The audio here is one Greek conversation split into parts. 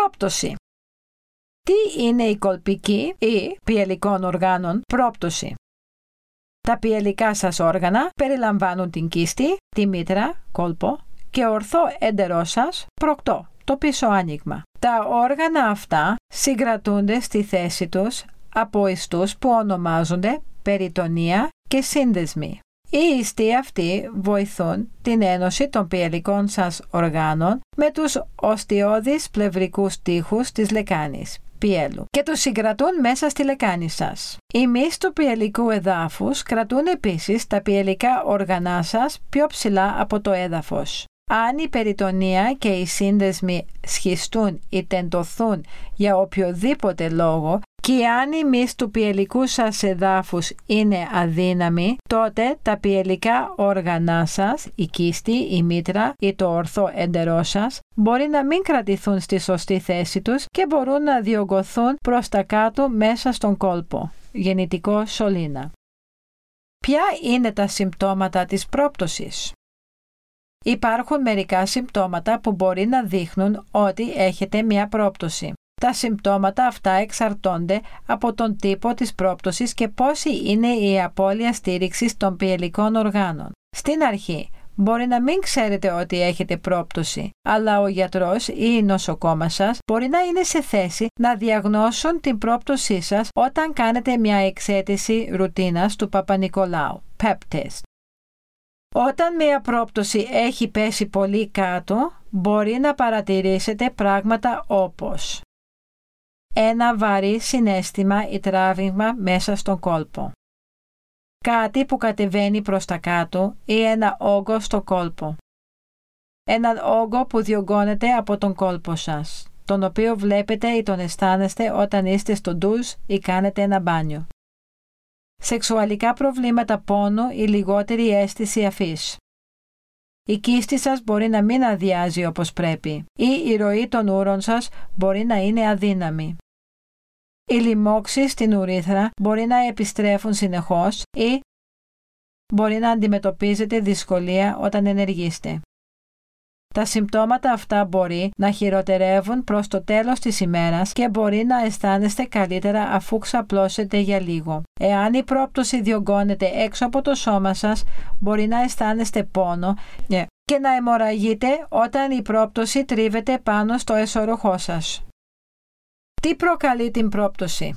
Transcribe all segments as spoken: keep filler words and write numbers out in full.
Πρόπτωση. Τι είναι η κολπική ή πιελικών οργάνων πρόπτωση? Τα πιελικά σας όργανα περιλαμβάνουν την κίστη, τη μήτρα, κόλπο και ορθό έντερό σας, προκτό, το πίσω άνοιγμα. Τα όργανα αυτά συγκρατούνται στη θέση τους από ιστούς που ονομάζονται περιτονία και σύνδεσμοι. Οι ιστοί αυτοί βοηθούν την ένωση των πιελικών σας οργάνων με τους οστιώδεις πλευρικούς τοίχους της λεκάνης πιέλου και τους συγκρατούν μέσα στη λεκάνη σας. Οι μυς του πιελικού εδάφους κρατούν επίσης τα πιελικά όργανά σας πιο ψηλά από το έδαφος. Αν η περιτονία και οι σύνδεσμοι σχιστούν ή τεντωθούν για οποιοδήποτε λόγο και αν οι μυς του πιελικού σας εδάφους είναι αδύναμοι, τότε τα πιελικά όργανά σας, η κίστη, η μήτρα ή το ορθό έντερό σας, μπορεί να μην κρατηθούν στη σωστή θέση τους και μπορούν να διωγγωθούν προς τα κάτω μέσα στον κόλπο, γεννητικό σωλήνα. Ποια είναι τα συμπτώματα της πρόπτωσης? Υπάρχουν μερικά συμπτώματα που μπορεί να δείχνουν ότι έχετε μια πρόπτωση. Τα συμπτώματα αυτά εξαρτώνται από τον τύπο της πρόπτωσης και πόση είναι η απώλεια στήριξης των πιελικών οργάνων. Στην αρχή, μπορεί να μην ξέρετε ότι έχετε πρόπτωση, αλλά ο γιατρός ή η νοσοκόμα σας μπορεί να είναι σε θέση να διαγνώσουν την πρόπτωσή σας όταν κάνετε μια εξαίτηση ρουτίνας του Παπα-Νικολάου, πεπ test. Όταν μια πρόπτωση έχει πέσει πολύ κάτω, μπορεί να παρατηρήσετε πράγματα όπως ένα βαρύ συναίσθημα ή τράβηγμα μέσα στον κόλπο, κάτι που κατεβαίνει προς τα κάτω ή ένα όγκο στο κόλπο, έναν όγκο που διωγγώνεται από τον κόλπο σας, τον οποίο βλέπετε ή τον αισθάνεστε όταν είστε στο ντους ή κάνετε ένα μπάνιο. Σεξουαλικά προβλήματα πόνου ή λιγότερη αίσθηση αφής. Η κίστη σας μπορεί να μην αδειάζει όπως πρέπει ή η ροή των ούρων σας μπορεί να είναι αδύναμη. Οι λοιμώξεις στην ουρήθρα μπορεί να επιστρέφουν συνεχώς ή μπορεί να αντιμετωπίζετε δυσκολία όταν ενεργείστε. Τα συμπτώματα αυτά μπορεί να χειροτερεύουν προς το τέλος της ημέρας και μπορεί να αισθάνεστε καλύτερα αφού ξαπλώσετε για λίγο. Εάν η πρόπτωση διωγγώνεται έξω από το σώμα σας, μπορεί να αισθάνεστε πόνο και να αιμορραγείτε όταν η πρόπτωση τρίβεται πάνω στο εσωροχό σας. Τι προκαλεί την πρόπτωση?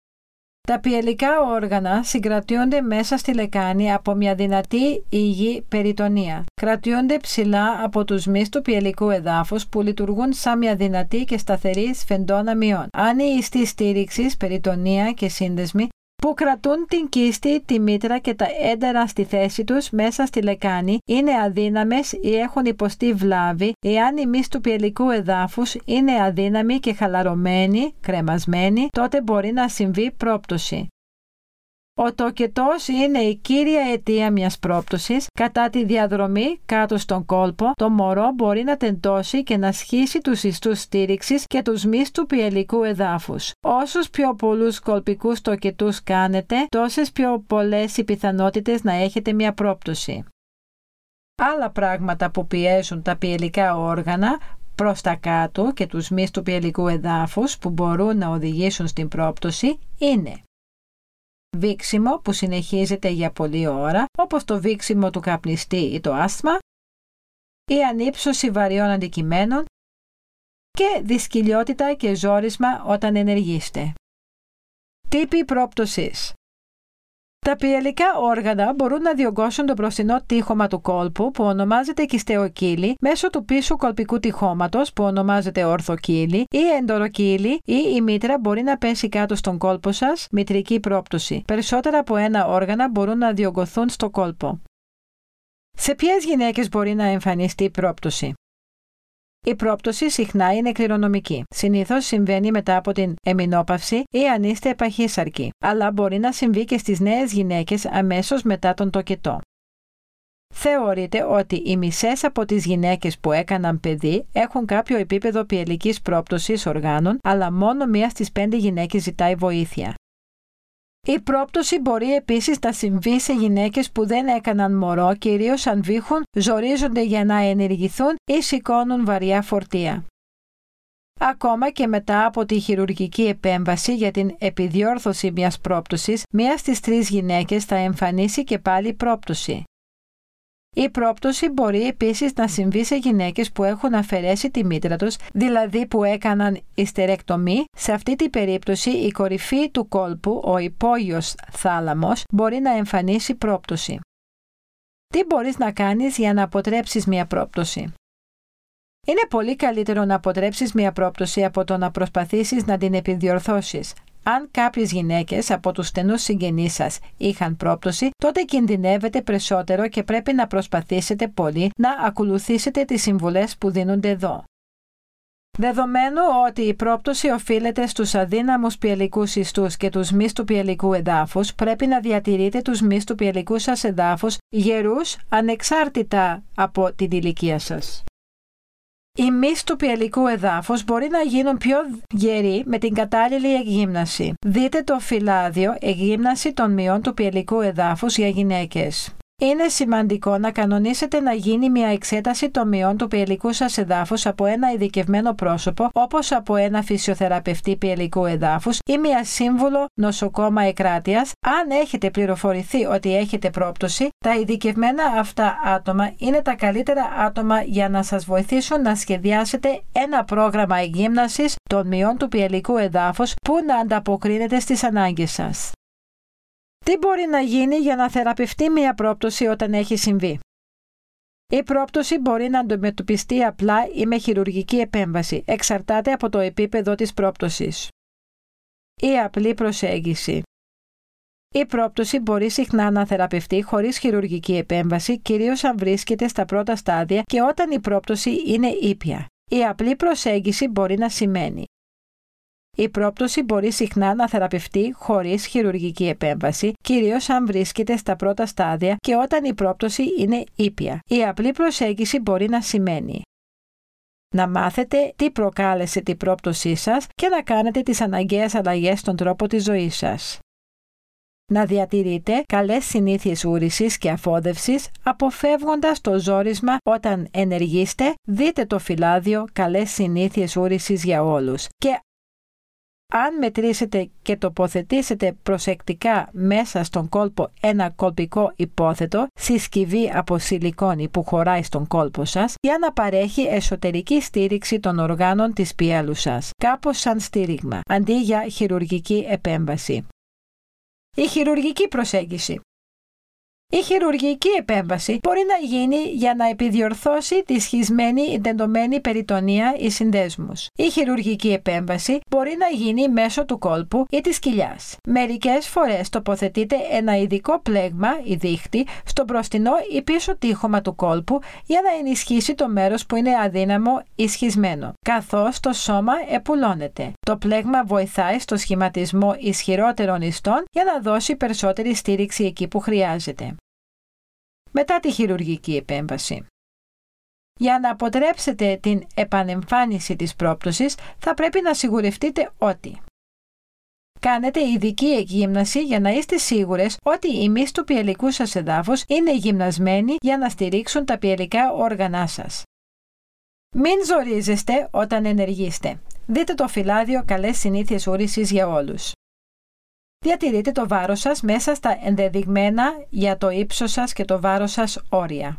Τα πιελικά όργανα συγκρατιούνται μέσα στη λεκάνη από μια δυνατή υγιή περιτονία. Κρατιούνται ψηλά από τους μυς του πιελικού εδάφους που λειτουργούν σαν μια δυνατή και σταθερή σφεντόνα μειών. Αν η ιστή στήριξης, περιτονία και σύνδεσμοι που κρατούν την κίστη, τη μήτρα και τα έντερα στη θέση τους μέσα στη λεκάνη είναι αδύναμες ή έχουν υποστεί βλάβη, εάν οι μυς του πιελικού εδάφους είναι αδύναμοι και χαλαρωμένοι, κρεμασμένοι, τότε μπορεί να συμβεί πρόπτωση. Ο τοκετός είναι η κύρια αιτία μιας πρόπτωσης. Κατά τη διαδρομή κάτω στον κόλπο, το μωρό μπορεί να τεντώσει και να σχίσει τους ιστούς στήριξης και τους μυς του πιελικού εδάφους. Όσους πιο πολλούς κολπικούς τοκετούς κάνετε, τόσες πιο πολλές οι πιθανότητες να έχετε μια πρόπτωση. Άλλα πράγματα που πιέζουν τα πιελικά όργανα προς τα κάτω και τους μυς του πιελικού εδάφους που μπορούν να οδηγήσουν στην πρόπτωση είναι βήξιμο που συνεχίζεται για πολλή ώρα, όπως το βήξιμο του καπνιστή ή το άσθμα, η ανύψωση βαριών αντικειμένων και δυσκολιότητα και ζόρισμα όταν ενεργείστε. Τύποι πρόπτωσης. Τα πιελικά όργανα μπορούν να διωγγώσουν το μπροστινό τείχομα του κόλπου που ονομάζεται κιστεοκύλη μέσω του πίσω κολπικού τειχώματος που ονομάζεται ορθοκύλη ή εντοροκύλη ή η μήτρα μπορεί να πέσει κάτω στον κόλπο σας, μητρική πρόπτωση. Περισσότερα από ένα όργανα μπορούν να διωγγωθούν στο κόλπο. Σε ποιες γυναίκες μπορεί να εμφανιστεί πρόπτωση? Η πρόπτωση συχνά είναι κληρονομική. Συνήθως συμβαίνει μετά από την εμεινόπαυση ή αν είστε επαχύσαρκοι, αλλά μπορεί να συμβεί και στις νέες γυναίκες αμέσως μετά τον τοκετό. Θεωρείται ότι οι μισές από τις γυναίκες που έκαναν παιδί έχουν κάποιο επίπεδο πιελικής πρόπτωσης οργάνων, αλλά μόνο μία στις πέντε γυναίκες ζητάει βοήθεια. Η πρόπτωση μπορεί επίσης να συμβεί σε γυναίκες που δεν έκαναν μωρό, κυρίως αν βήχουν, ζορίζονται για να ενεργηθούν ή σηκώνουν βαριά φορτία. Ακόμα και μετά από τη χειρουργική επέμβαση για την επιδιόρθωση μιας πρόπτωσης, μία στις τρεις γυναίκες θα εμφανίσει και πάλι πρόπτωση. Η πρόπτωση μπορεί επίσης να συμβεί σε γυναίκες που έχουν αφαιρέσει τη μήτρα τους, δηλαδή που έκαναν ιστερεκτομή. Σε αυτή την περίπτωση η κορυφή του κόλπου, ο υπόγειος θάλαμος, μπορεί να εμφανίσει πρόπτωση. Τι μπορείς να κάνεις για να αποτρέψεις μια πρόπτωση? Είναι πολύ καλύτερο να αποτρέψεις μια πρόπτωση από το να προσπαθήσεις να την επιδιορθώσεις. Αν κάποιες γυναίκες από τους στενούς συγγενείς σας είχαν πρόπτωση, τότε κινδυνεύετε περισσότερο και πρέπει να προσπαθήσετε πολύ να ακολουθήσετε τις συμβουλές που δίνονται εδώ. Δεδομένου ότι η πρόπτωση οφείλεται στους αδύναμους πιελικούς ιστούς και τους μυς του πιελικού εδάφους, πρέπει να διατηρείτε τους μυς του πιελικού σας εδάφους γερούς ανεξάρτητα από την ηλικία σας. Οι μυς του πιελικού εδάφους μπορεί να γίνουν πιο γεροί με την κατάλληλη εκγύμναση. Δείτε το φυλάδιο «Εκγύμναση των μειών του πιελικού εδάφους για γυναίκες». Είναι σημαντικό να κανονίσετε να γίνει μια εξέταση των μειών του πιελικού σας εδάφους από ένα ειδικευμένο πρόσωπο, όπως από ένα φυσιοθεραπευτή πιελικού εδάφους ή μια σύμβουλο νοσοκόμα εκράτειας. Αν έχετε πληροφορηθεί ότι έχετε πρόπτωση, τα ειδικευμένα αυτά άτομα είναι τα καλύτερα άτομα για να σας βοηθήσουν να σχεδιάσετε ένα πρόγραμμα εκγύμνασης των μειών του πιελικού εδάφους που να ανταποκρίνεται στις ανάγκες σας. Τι μπορεί να γίνει για να θεραπευτεί μια πρόπτωση όταν έχει συμβεί? Η πρόπτωση μπορεί να αντιμετωπιστεί απλά ή με χειρουργική επέμβαση. Εξαρτάται από το επίπεδο της πρόπτωσης. Η απλή προσέγγιση. Η πρόπτωση μπορεί συχνά να θεραπευτεί χωρίς χειρουργική επέμβαση, κυρίως αν βρίσκεται στα πρώτα στάδια και όταν η πρόπτωση είναι ήπια. Η απλή προσέγγιση μπορεί να σημαίνει: η πρόπτωση μπορεί συχνά να θεραπευτεί χωρίς χειρουργική επέμβαση, κυρίως αν βρίσκεται στα πρώτα στάδια και όταν η πρόπτωση είναι ήπια. Η απλή προσέγγιση μπορεί να σημαίνει να μάθετε τι προκάλεσε την πρόπτωσή σας και να κάνετε τις αναγκαίες αλλαγές στον τρόπο της ζωής σας. Να διατηρείτε καλές συνήθειες ούρησης και αφόδευσης, αποφεύγοντας το ζόρισμα όταν ενεργείστε. Δείτε το φυλάδιο «Καλές συνήθειες ούρησης για όλους» και αν μετρήσετε και τοποθετήσετε προσεκτικά μέσα στον κόλπο ένα κολπικό υπόθετο, συσκευή από σιλικόνη που χωράει στον κόλπο σας, για να παρέχει εσωτερική στήριξη των οργάνων της πιέλους σας, κάπως σαν στήριγμα, αντί για χειρουργική επέμβαση. Η χειρουργική προσέγγιση. Η χειρουργική επέμβαση μπορεί να γίνει για να επιδιορθώσει τη σχισμένη ή τεντωμένη περιτονία ή συνδέσμους. Η χειρουργική επέμβαση μπορεί να γίνει μέσω του κόλπου ή της κοιλιάς. Μερικές φορές τοποθετείται ένα ειδικό πλέγμα ή δίχτυ στο μπροστινό ή πίσω τείχομα του κόλπου για να ενισχύσει το μέρος που είναι αδύναμο ή σχισμένο, καθώς το σώμα επουλώνεται. Το πλέγμα βοηθάει στο σχηματισμό ισχυρότερων ιστών για να δώσει περισσότερη στήριξη εκεί που χρειάζεται. Μετά τη χειρουργική επέμβαση. Για να αποτρέψετε την επανεμφάνιση της πρόπτωσης, θα πρέπει να σιγουρευτείτε ότι κάνετε ειδική εκγύμναση για να είστε σίγουρες ότι οι μυς του πιελικού σας εδάφους είναι γυμνασμένοι για να στηρίξουν τα πιελικά όργανά σας. Μην ζορίζεστε όταν ενεργείστε. Δείτε το φυλάδιο «Καλές συνήθειες ούρησης για όλους». Διατηρείτε το βάρος σας μέσα στα ενδεδειγμένα για το ύψος σας και το βάρος σας όρια.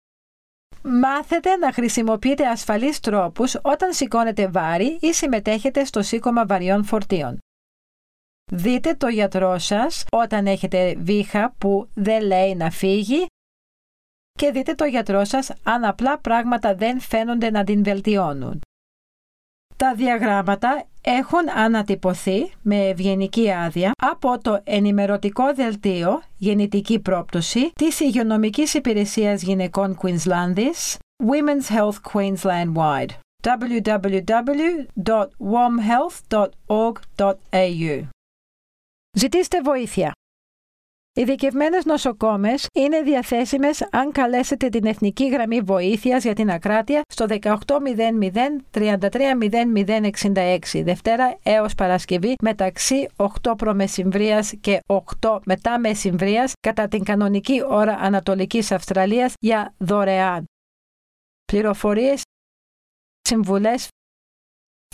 Μάθετε να χρησιμοποιείτε ασφαλείς τρόπους όταν σηκώνετε βάρη ή συμμετέχετε στο σήκωμα βαριών φορτίων. Δείτε το γιατρό σας όταν έχετε βήχα που δεν λέει να φύγει και δείτε το γιατρό σας αν απλά πράγματα δεν φαίνονται να την βελτιώνουν. Τα διαγράμματα έχουν ανατυπωθεί με ευγενική άδεια από το ενημερωτικό δελτίο «Γεννητική πρόπτωση» της Υγειονομικής Υπηρεσίας Γυναικών Queenslandis, Women's Health Queensland Wide, double-u double-u double-u dot w o m health dot org dot a u. Ζητήστε βοήθεια. Ειδικευμένες νοσοκόμες είναι διαθέσιμες αν καλέσετε την Εθνική Γραμμή Βοήθειας για την Ακράτεια στο δεκαοκτώ μηδέν μηδέν τριάντα τρία μηδέν μηδέν εξήντα έξι, Δευτέρα έως Παρασκευή μεταξύ οκτώ προμεσημβρίας και οκτώ μετά μεσημβρίας κατά την κανονική ώρα Ανατολικής Αυστραλίας για δωρεάν. Πληροφορίες, συμβουλές,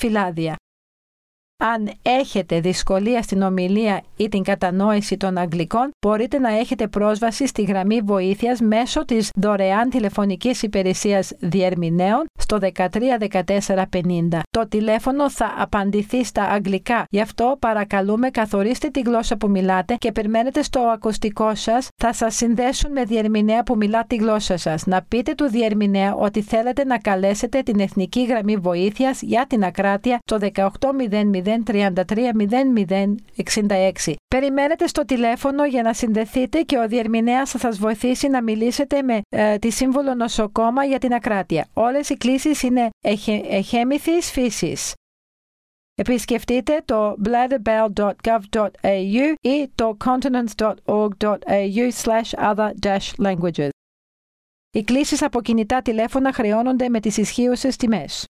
φυλάδια. Αν έχετε δυσκολία στην ομιλία ή την κατανόηση των αγγλικών, μπορείτε να έχετε πρόσβαση στη γραμμή βοήθειας μέσω της δωρεάν τηλεφωνικής υπηρεσίας διερμηνέων στο δεκατρία δεκατέσσερα πενήντα. Το τηλέφωνο θα απαντηθεί στα αγγλικά, γι' αυτό παρακαλούμε καθορίστε τη γλώσσα που μιλάτε και περιμένετε στο ακουστικό σας, θα σας συνδέσουν με διερμηνέα που μιλά τη γλώσσα σας. Να πείτε του διερμηνέα ότι θέλετε να καλέσετε την εθνική γραμμή βοήθειας για την ακράτεια το δεκαοκτώ μηδέν μηδέν τριάντα τρία μηδέν μηδέν εξήντα έξι. Περιμένετε στο τηλέφωνο για να συνδεθείτε και ο διερμηνέας θα σας βοηθήσει να μιλήσετε με ε, τη Σύμβουλο Νοσοκόμα για την ακράτεια. Όλες οι κλήσεις είναι εχε, εχέμηθης φύσης. Επισκεφτείτε το bladderbell dot gov dot a u ή το continents dot org dot a u slash other dash languages. Οι κλήσεις από κινητά τηλέφωνα χρεώνονται με τις ισχύουσες τιμές.